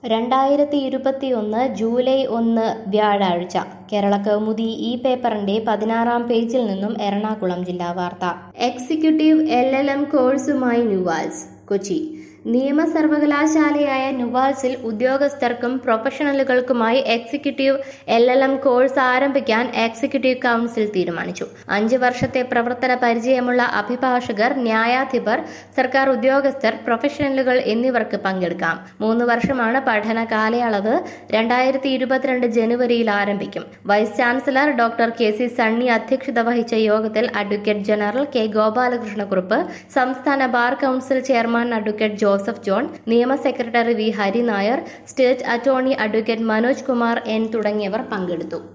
2021 July 1 വ്യാഴാഴ്ച കേരളകൗമുദി ഈ പേപ്പറിന്റെ 16-ാം പേജിൽ നിന്നും എറണാകുളം ജില്ലാ വാർത്ത. എക്സിക്യൂട്ടീവ് LLM കോഴ്സുമായി നുവാൽസ്. കൊച്ചി നിയമ സർവകലാശാലയായ നുവാൽസിൽ ഉദ്യോഗസ്ഥർക്കും പ്രൊഫഷണലുകൾക്കുമായി എക്സിക്യൂട്ടീവ് LLM കോഴ്സ് ആരംഭിക്കാൻ എക്സിക്യൂട്ടീവ് കൗൺസിൽ തീരുമാനിച്ചു. 5 വർഷത്തെ പ്രവർത്തന പരിചയമുള്ള അഭിഭാഷകർ, ന്യായാധിപർ, സർക്കാർ ഉദ്യോഗസ്ഥർ, പ്രൊഫഷണലുകൾ എന്നിവർക്ക് പങ്കെടുക്കാം. 3 വർഷമാണ് പഠന കാലയളവ്. 2022 ജനുവരിയിൽ ആരംഭിക്കും. Vice chancellor doctor KC Sunny അധ്യക്ഷത വഹിച്ച യോഗത്തിൽ അഡ്വക്കേറ്റ് ജനറൽ K ഗോപാലകൃഷ്ണക്കുറുപ്പ്, സംസ്ഥാന bar council chairman advocate Joseph John, നിയമ secretary V Hari Nair, state attorney advocate Manoj Kumar N തുടങ്ങിയവർ പങ്കെടുത്തു.